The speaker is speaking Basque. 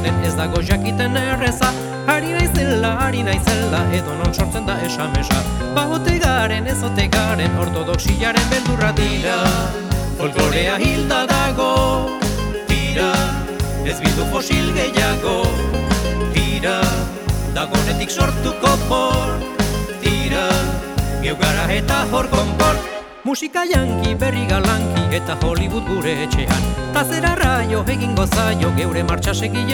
hemen ez dago jakiten erreza. Ari naizela, edo non sortzen da esamesa. Ba ote garen, ez ote garen, ortodoxiaren beldurra dira. Folklorea hilda dago, tira, ez bildu fosil gehiago. Tira, dagonetik sortuko por, tira, geugara eta hor konpor. Musika janki, berri galanki eta Hollywood gure etxean. Ta zera raio egingo zaio geure martxa segile